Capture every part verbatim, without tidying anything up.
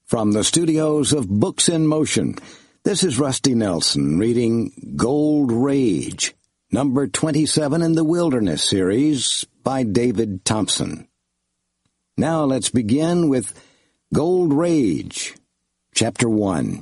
From the studios of Books in Motion, this is Rusty Nelson reading Gold Rage, number twenty-seven in the Wilderness series by David Thompson. Now let's begin with Gold Rage, Chapter one.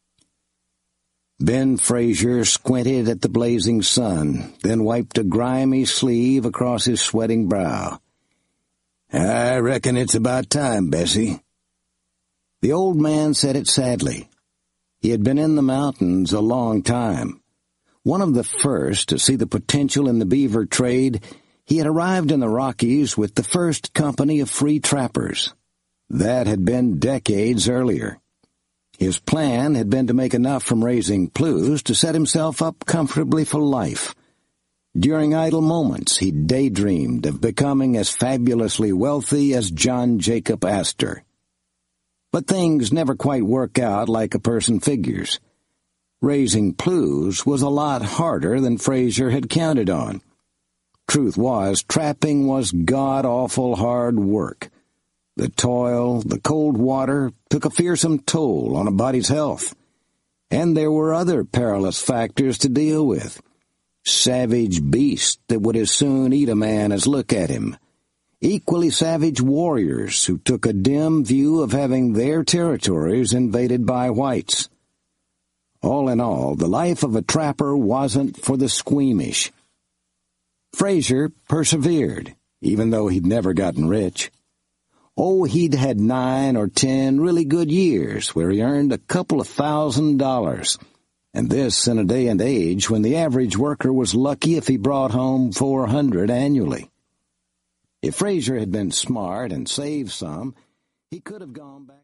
Ben Frazier squinted at the blazing sun, then wiped a grimy sleeve across his sweating brow. "I reckon it's about time, Bessie." The old man said it sadly. He had been in the mountains a long time. One of the first to see the potential in the beaver trade, he had arrived in the Rockies with the first company of free trappers. That had been decades earlier. His plan had been to make enough from raising plues to set himself up comfortably for life. During idle moments, he daydreamed of becoming as fabulously wealthy as John Jacob Astor. But things never quite work out like a person figures. Raising plues was a lot harder than Frazier had counted on. Truth was, trapping was god-awful hard work. The toil, the cold water, took a fearsome toll on a body's health. And there were other perilous factors to deal with. Savage beasts that would as soon eat a man as look at him. Equally savage warriors who took a dim view of having their territories invaded by whites. All in all, the life of a trapper wasn't for the squeamish. Frazier persevered, even though he'd never gotten rich. Oh, he'd had nine or ten really good years where he earned a couple of thousand dollars, and this in a day and age when the average worker was lucky if he brought home four hundred annually. If Frazier had been smart and saved some, he could have gone back.